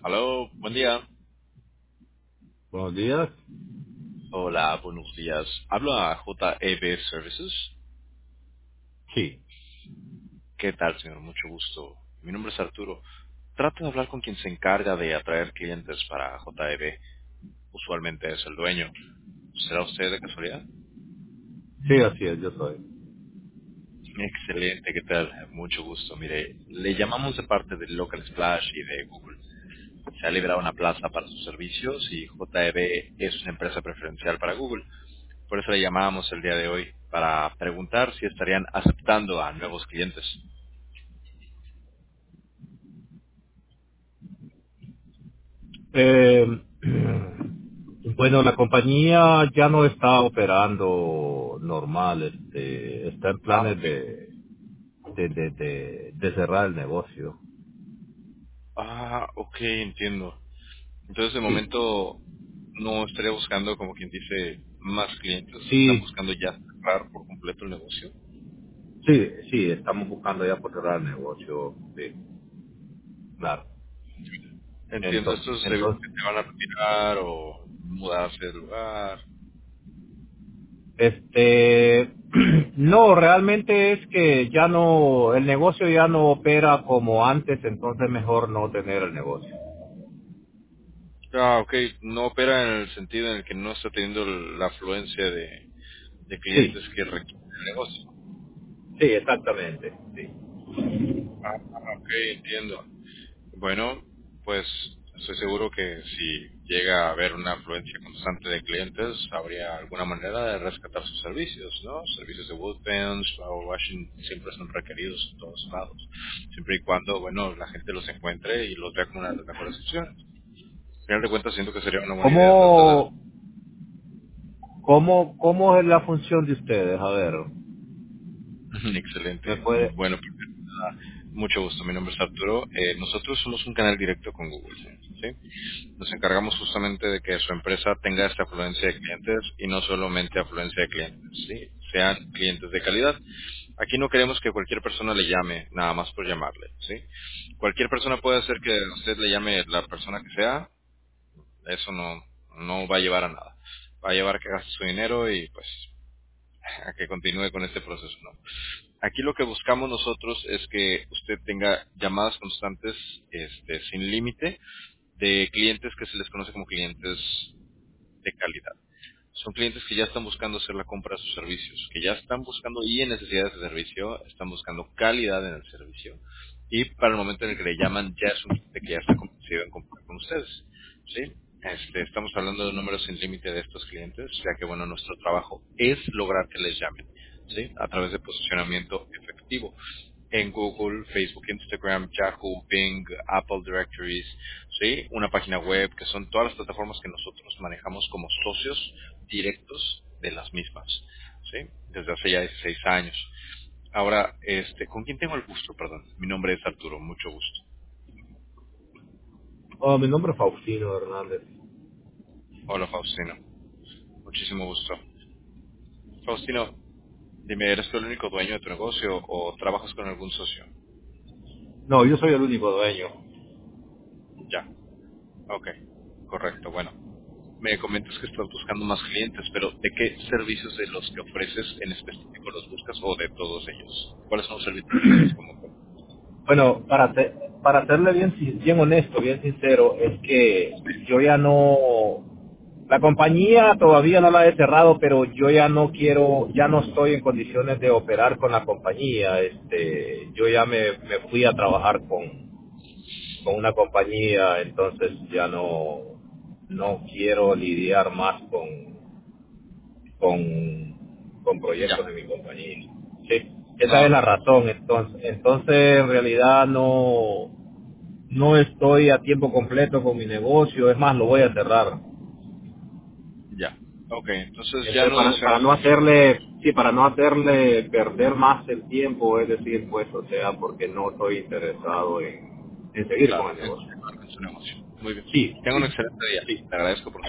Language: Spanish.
Aló, buen día. Buenos días. Hola, buenos días. Hablo a JEB Services. Sí. ¿Qué tal, señor? Mucho gusto. Mi nombre es Arturo. Trato de hablar con quien se encarga de atraer clientes para JEB. Usualmente es el dueño. ¿Será usted de casualidad? Sí, así es, yo soy. Excelente, ¿qué tal? Mucho gusto. Mire, le llamamos de parte de Local Splash y de Google. Se ha liberado una plaza para sus servicios y JEB es una empresa preferencial para Google. Por eso le llamábamos el día de hoy, para preguntar si estarían aceptando a nuevos clientes. Eh, bueno, la compañía ya no está operando normal, está en Ah, planes ok. de cerrar el negocio. Ah, ok, entiendo. Entonces, de Sí, momento, no estaría buscando, como quien dice, más clientes. Están sí, buscando ya cerrar por completo el negocio. sí, estamos buscando ya por cerrar el negocio. Sí, claro. Entiendo, Entonces, esto es debido a entonces que te van a retirar o mudarse del lugar. no, realmente es que ya no, el negocio ya no opera como antes, entonces mejor no tener el negocio. Ah, ok. No opera en el sentido en el que no está teniendo la afluencia de Sí, clientes que requiere el negocio. sí, exactamente, sí. Ah, ok, entiendo. Bueno, pues estoy seguro que si llega a haber una afluencia constante de clientes, habría alguna manera de rescatar sus servicios, ¿no? Servicios de Woodpens, Flower Washing siempre son requeridos en todos lados, siempre y cuando, bueno, la gente los encuentre y los vea como una de las mejores opciones. Al final de cuentas, siento que sería una buena idea tratar de... ¿Cómo, cómo es la función de ustedes? A ver, ¿me Excelente. puede? Bueno, primero que nada, mucho gusto. Mi nombre es Arturo. Nosotros somos un canal directo con Google, ¿sí? Nos encargamos justamente de que su empresa tenga esta afluencia de clientes y no solamente afluencia de clientes, ¿sí? Sean clientes de calidad. Aquí no queremos que cualquier persona le llame, nada más por llamarle, ¿sí? Cualquier persona puede hacer que usted le llame la persona que sea, eso no va a llevar a nada. Va a llevar a que gaste su dinero y pues a que continúe con este proceso, ¿no? Aquí lo que buscamos nosotros es que usted tenga llamadas constantes, sin límite, de clientes que se les conoce como clientes de calidad. Son clientes que ya están buscando hacer la compra de sus servicios, que ya están buscando y en necesidades de servicio, están buscando calidad en el servicio y para el momento en el que le llaman ya es un cliente que ya está convencido en comprar con ustedes. ¿Sí? Estamos hablando de un número sin límite de estos clientes, ya que bueno, nuestro trabajo es lograr que les llamen, ¿sí? A través de posicionamiento efectivo en Google, Facebook, Instagram, Yahoo, Bing, Apple Directories, ¿sí? Una página web, que son todas las plataformas que nosotros manejamos como socios directos de las mismas, ¿sí? Desde hace ya 16 años. Ahora, ¿con quién tengo el gusto? Perdón. Mi nombre es Arturo, mucho gusto. Oh, mi nombre es Faustino Hernández. Hola, Faustino. Muchísimo gusto. Faustino, dime, ¿eres tú el único dueño de tu negocio o trabajas con algún socio? No, yo soy el único dueño. Ya. Ok. Correcto. Bueno. Me comentas que estás buscando más clientes, pero ¿de qué servicios de los que ofreces en específico los buscas o de todos ellos? ¿Cuáles son los servicios que ofreces como tal? Bueno, para serle bien honesto, bien sincero, es que yo ya no, la compañía todavía no la he cerrado, pero yo ya no quiero, ya no estoy en condiciones de operar con la compañía. Yo ya me fui a trabajar con una compañía, entonces ya no quiero lidiar más con Ya, proyectos de mi compañía. Sí, esa ah, es ok, la razón. Entonces en realidad no estoy a tiempo completo con mi negocio, es más, lo voy a cerrar. ya. Ok, entonces ya Entonces, no para deseas... no hacerle, sí, para no hacerle perder más el tiempo, es decir, pues, o sea, porque no estoy interesado en seguir con Claro, el en negocio. continuar con su negocio. Muy bien. Sí, Tengo un sí, excelente día. sí. Te agradezco por